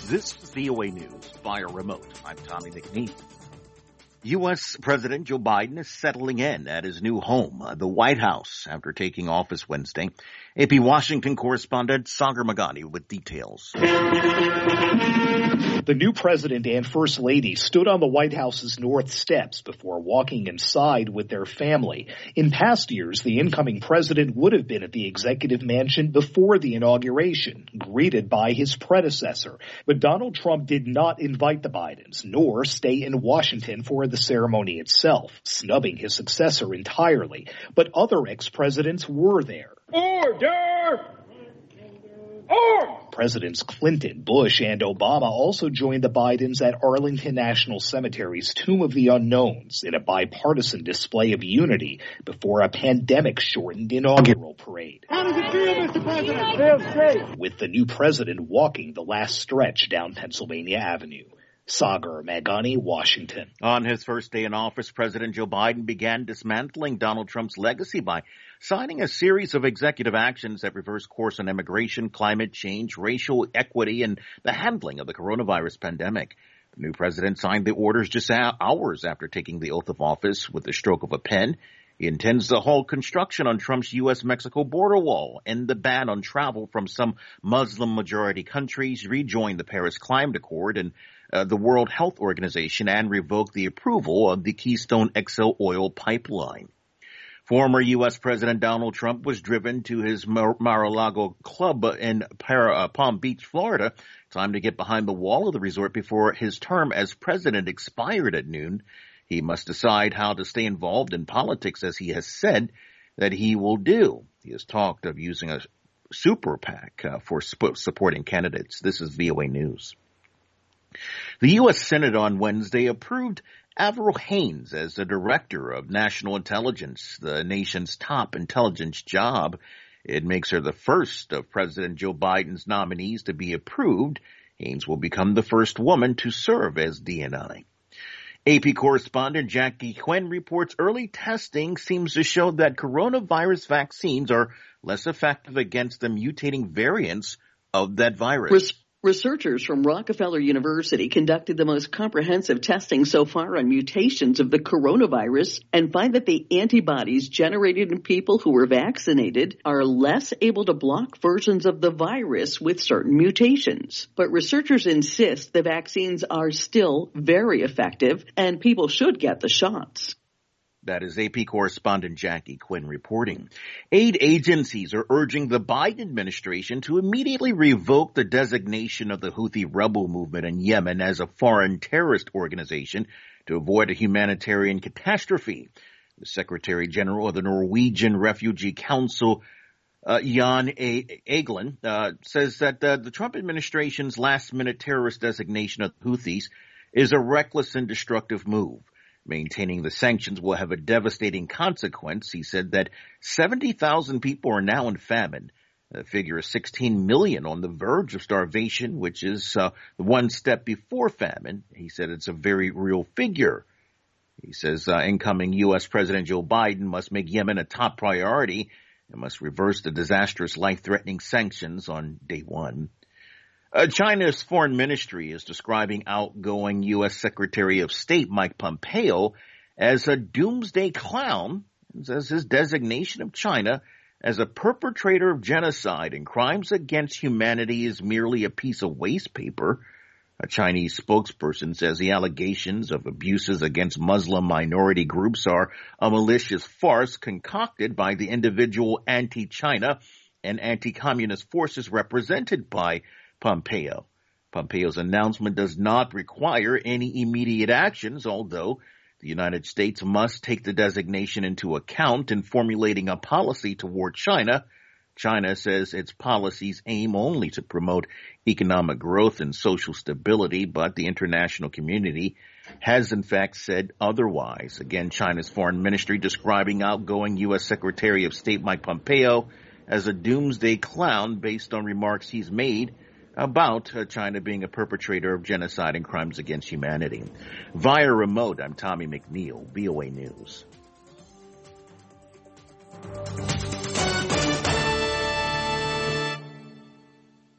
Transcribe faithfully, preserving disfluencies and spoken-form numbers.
This is V O A News via remote. I'm Tommy McNeil. U S. President Joe Biden is settling in at his new home, the White House, after taking office Wednesday. A P Washington correspondent Sagar Meghani with details. The new president and first lady stood on the White House's north steps before walking inside with their family. In past years, the incoming president would have been at the executive mansion before the inauguration, greeted by his predecessor. But Donald Trump did not invite the Bidens, nor stay in Washington for the ceremony itself, snubbing his successor entirely. But other ex-presidents were there. Order! Order! Presidents Clinton, Bush, and Obama also joined the Bidens at Arlington National Cemetery's Tomb of the Unknowns in a bipartisan display of unity before a pandemic-shortened inaugural parade. How does it feel, Mister President? Feels great. With the new president walking the last stretch down Pennsylvania Avenue. Sagar Meghani, Washington. On his first day in office, President Joe Biden began dismantling Donald Trump's legacy by signing a series of executive actions that reverse course on immigration, climate change, racial equity, and the handling of the coronavirus pandemic. The new president signed the orders just hours after taking the oath of office with the stroke of a pen. He intends to halt construction on Trump's U S Mexico border wall, end the ban on travel from some Muslim-majority countries, rejoin the Paris Climate Accord and uh, the World Health Organization, and revoke the approval of the Keystone X L oil pipeline. Former U S. President Donald Trump was driven to his Mar- Mar-a-Lago club in Par- uh, Palm Beach, Florida. Time to get behind the wall of the resort before his term as president expired at noon. He must decide how to stay involved in politics, as he has said that he will do. He has talked of using a super PAC uh, for sp- supporting candidates. This is V O A News. The U S. Senate on Wednesday approved Avril Haines as the Director of National Intelligence, the nation's top intelligence job. It makes her the first of President Joe Biden's nominees to be approved. Haines will become the first woman to serve as D N I. A P correspondent Jackie Quinn reports early testing seems to show that coronavirus vaccines are less effective against the mutating variants of that virus. Res- Researchers from Rockefeller University conducted the most comprehensive testing so far on mutations of the coronavirus and find that the antibodies generated in people who were vaccinated are less able to block versions of the virus with certain mutations. But researchers insist the vaccines are still very effective and people should get the shots. That is A P correspondent Jackie Quinn reporting. Aid agencies are urging the Biden administration to immediately revoke the designation of the Houthi rebel movement in Yemen as a foreign terrorist organization to avoid a humanitarian catastrophe. The Secretary General of the Norwegian Refugee Council, uh, Jan A- Egeland, uh, says that uh, the Trump administration's last-minute terrorist designation of the Houthis is a reckless and destructive move. Maintaining the sanctions will have a devastating consequence. He said that seventy thousand people are now in famine. The figure is sixteen million on the verge of starvation, which is uh, one step before famine. He said it's a very real figure. He says uh, incoming U S. President Joe Biden must make Yemen a top priority and must reverse the disastrous life-threatening sanctions on day one. Uh, China's foreign ministry is describing outgoing U S. Secretary of State Mike Pompeo as a doomsday clown, and says his designation of China as a perpetrator of genocide and crimes against humanity is merely a piece of waste paper. A Chinese spokesperson says the allegations of abuses against Muslim minority groups are a malicious farce concocted by the individual anti-China and anti-communist forces represented by Pompeo. Pompeo's announcement does not require any immediate actions, although the United States must take the designation into account in formulating a policy toward China. China says its policies aim only to promote economic growth and social stability, but the international community has in fact said otherwise. Again, China's foreign ministry describing outgoing U S. Secretary of State Mike Pompeo as a doomsday clown based on remarks he's made about uh, China being a perpetrator of genocide and crimes against humanity. Via remote, I'm Tommy McNeil, V O A News.